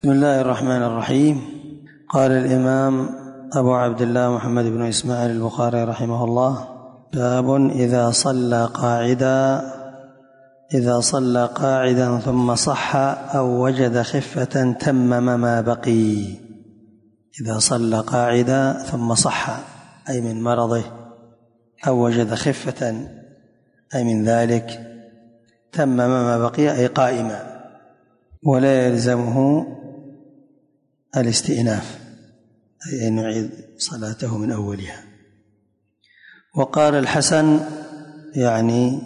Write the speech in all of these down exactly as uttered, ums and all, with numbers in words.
بسم الله الرحمن الرحيم. قال الإمام أبو عبد الله محمد بن إسماعيل البخاري رحمه الله: باب إذا صلى قاعدا إذا صلى قاعدا ثم صح أو وجد خفة تمم ما بقي. إذا صلى قاعدا ثم صح أي من مرضه أو وجد خفة أي من ذلك، تمم ما بقي أي قائما، ولا يلزمه الاستئناف أي أن يعيد صلاته من أولها. وقال الحسن يعني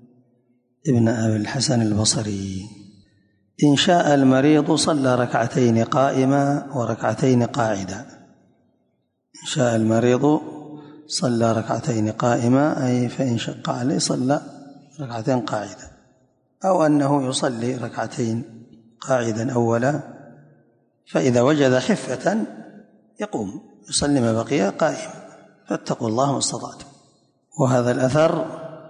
ابن أبي الحسن البصري: إن شاء المريض صلى ركعتين قائما وركعتين قاعدا. إن شاء المريض صلى ركعتين قائما أي فإن شق عليه صلى ركعتين قاعدا، أو أنه يصلي ركعتين قاعدا أولا، فإذا وجد خفة يقوم يصلي ما بقي قائما، فاتقوا الله ما استطعتم. وهذا الأثر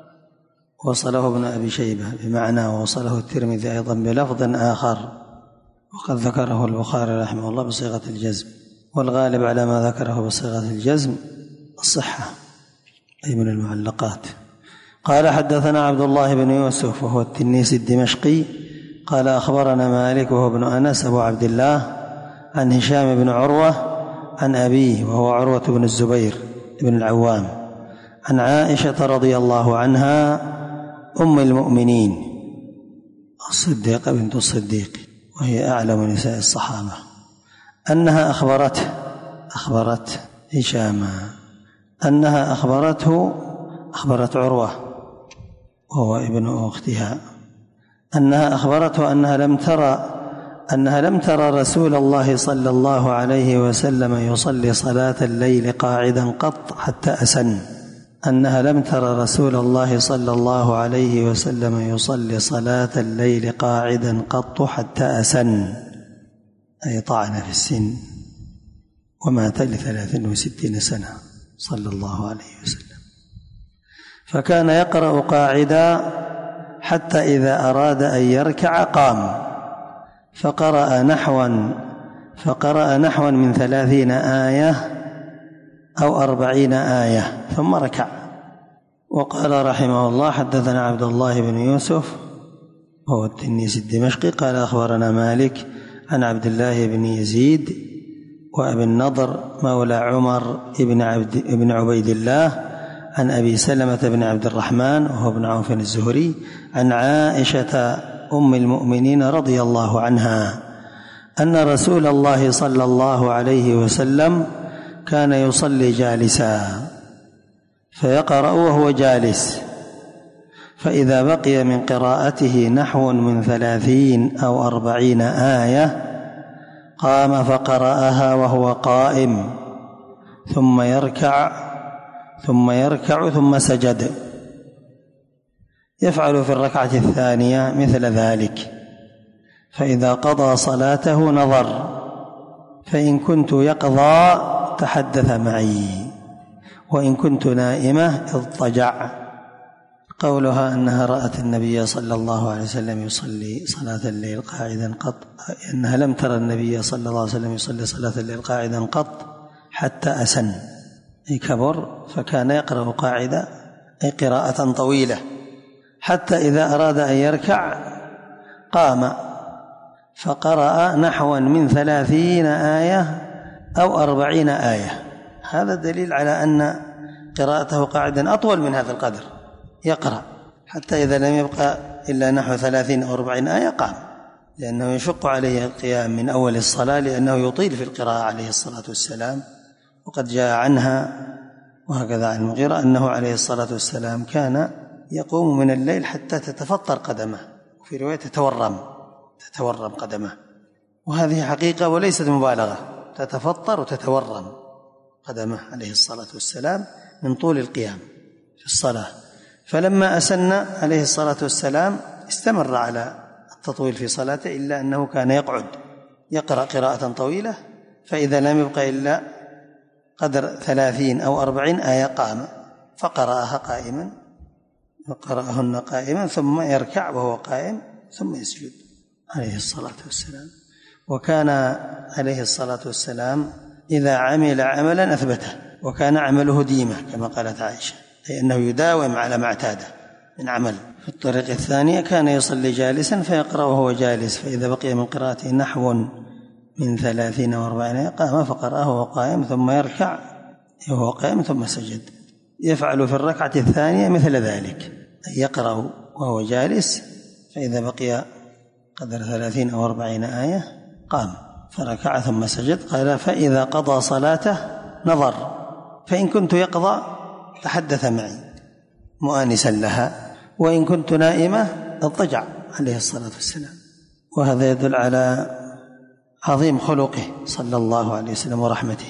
وصله ابن أبي شيبة بمعنى، ووصله الترمذي أيضا بلفظ آخر، وقد ذكره البخاري رحمه الله بصيغة الجزم، والغالب على ما ذكره بصيغة الجزم الصحة أي من المعلقات. قال: حدثنا عبد الله بن يوسف وهو التنيسي الدمشقي قال: أخبرنا مالك وهو ابن أنس أبو عبد الله عن هشام بن عروة عن أبيه وهو عروة بن الزبير بن العوام عن عائشة رضي الله عنها أم المؤمنين الصديقة بنت الصديق، وهي أعلم نساء الصحابة، أنها أخبرته أخبرت هشام أنها أخبرته أخبرت عروة وهو ابن أختها أنها أخبرته أنها لم ترى أنها لم ترى رسول الله صلى الله عليه وسلم يصلي صلاة الليل قاعدا قط حتى أسن أنها لم ترى رسول الله صلى الله عليه وسلم يصلي صلاة الليل قاعدا قط حتى أسن أي طعن في السن، ومات لثلاث وستين سنة صلى الله عليه وسلم. فكان يقرأ قاعدا حتى إذا أراد أن يركع قام فقرأ نحوا فقرأ نحوا من ثلاثين آية أو أربعين آية ثم ركع. وقال رحمه الله: حدثنا عبد الله بن يوسف وهو التنيسي الدمشقي قال: أخبرنا مالك عن عبد الله بن يزيد وأبي النضر مولى عمر بن عبد بن عبيد الله عن أبي سلمة بن عبد الرحمن وهو ابن عوف الزهري عن عائشة أم المؤمنين رضي الله عنها أن رسول الله صلى الله عليه وسلم كان يصلي جالسا فيقرأ وهو جالس، فإذا بقي من قراءته نحو من ثلاثين أو أربعين آية قام فقرأها وهو قائم ثم يركع ثم يركع ثم سجد، يفعل في الركعة الثانية مثل ذلك. فإذا قضى صلاته نظر، فإن كنت يقضى تحدث معي، وإن كنت نائمة اضطجع. قولها أنها رأت النبي صلى الله عليه وسلم يصلي صلاة الليل قاعدا قط، أنها لم ترى النبي صلى الله عليه وسلم يصلي صلاة الليل قاعدا قط حتى أسن أي كبر، فكان يقرأ قاعدا أي قراءة طويلة، حتى إذا أراد أن يركع قام فقرأ نحوا من ثلاثين آية أو أربعين آية. هذا دليل على أن قراءته قاعدا أطول من هذا القدر، يقرأ حتى إذا لم يبقى إلا نحو ثلاثين أو أربعين آية قام، لأنه يشق عليه القيام من أول الصلاة لأنه يطيل في القراءة عليه الصلاة والسلام. وقد جاء عنها وهكذا عن المغيرة أنه عليه الصلاة والسلام كان يقوم من الليل حتى تتفطر قدمه، وفي رواية تتورم تتورم قدمه، وهذه حقيقة وليست مبالغة، تتفطر وتتورم قدمه عليه الصلاة والسلام من طول القيام في الصلاة. فلما أسن عليه الصلاة والسلام استمر على التطويل في صلاته، إلا أنه كان يقعد يقرأ قراءة طويلة، فإذا لم يبقى إلا قدر ثلاثين أو أربعين آية قام فقرأها قائما وقرأهن قائما ثم يركع وهو قائم ثم يسجد عليه الصلاة والسلام. وكان عليه الصلاة والسلام إذا عمل عملا أثبته، وكان عمله ديمة كما قالت عائشة، أي أنه يداوم على ما اعتاده من عمل. في الطريقة الثانية كان يصلي جالسا فيقرأ وهو جالس، فإذا بقي من قراءته نحو من ثلاثين وأربعين قام فقرأه وهو قائم، ثم يركع وهو قائم ثم سجد. يفعل في الركعة الثانية مثل ذلك، يقرأ وهو جالس، فإذا بقي قدر ثلاثين أو أربعين آية قام فركع ثم سجد. قال فإذا قضى صلاته نظر، فإن كنت يقضى تحدث معي مؤانسا لها، وإن كنت نائمة اضطجع عليه الصلاة والسلام. وهذا يدل على عظيم خلقه صلى الله عليه وسلم ورحمته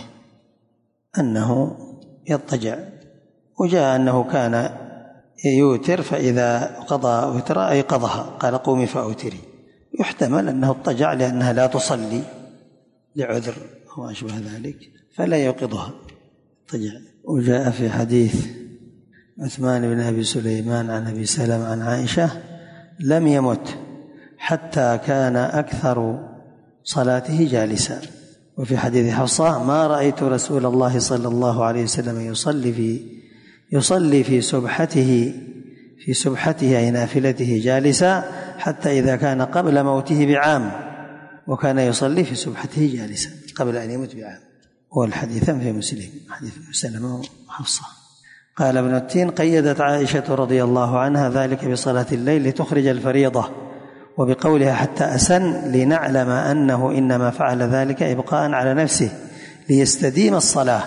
أنه يضطجع. وجاء أنه كان يوتر فإذا قضى وتر أيقظها قال قومي فأوتري، يحتمل أنه اضطجع لأنها لا تصلي لعذر أو أشبه ذلك فلا يوقظها اضطجع. وجاء في حديث عثمان بن أبي سليمان عن أبي سلمة عن عائشة لم يمت حتى كان أكثر صلاته جالسا. وفي حديث حفصة ما رأيت رسول الله صلى الله عليه وسلم يصلي في يصلي في سبحته في سبحته أي نافلته جالسا حتى إذا كان قبل موته بعام، وكان يصلي في سبحته جالسا قبل أن يموت بعام. والحديثان في مسلم حديث سلمة وحفصة. قال ابن التين قيدت عائشة رضي الله عنها ذلك بصلاة الليل لتخرج الفريضة، وبقولها حتى أسن لنعلم أنه إنما فعل ذلك إبقاء على نفسه ليستديم الصلاة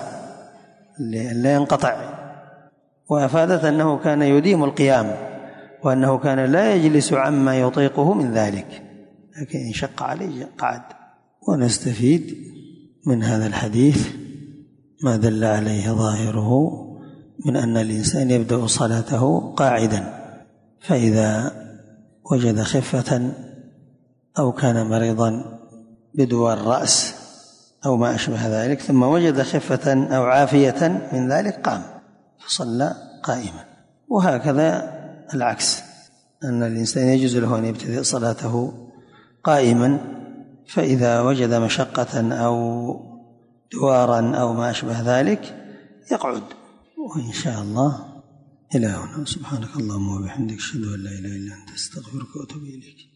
لا ينقطع. وأفادت أنه كان يديم القيام، وأنه كان لا يجلس عما يطيقه من ذلك، لكن إن شق عليه قعد. ونستفيد من هذا الحديث ما دل عليه ظاهره من أن الإنسان يبدأ صلاته قاعدا، فإذا وجد خفة أو كان مريضا بدوى الرأس أو ما أشبه ذلك ثم وجد خفة أو عافية من ذلك قام فصلى قائما. وهكذا العكس، أن الإنسان يجوز له أن يبتدئ صلاته قائما، فإذا وجد مشقة أو دوارا أو ما أشبه ذلك يقعد. وإن شاء الله إلى هنا. سبحانك اللهم وبحمدك أشهد أن لا إله إلا أنت أستغفرك وأتوب إليك.